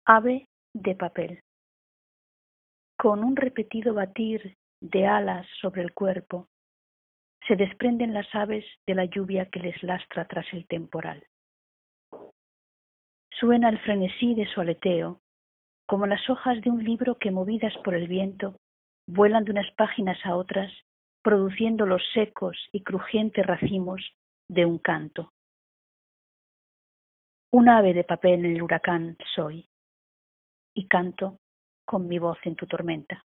Ave de papel. Con un repetido batir de alas sobre el cuerpo, se desprenden las aves de la lluvia que les lastra tras el temporal. Suena el frenesí de su aleteo, como las hojas de un libro que, movidas por el viento, vuelan de unas páginas a otras, produciendo los secos y crujientes racimos de un canto. Un ave de papel en el huracán soy, y canto con mi voz en tu tormenta.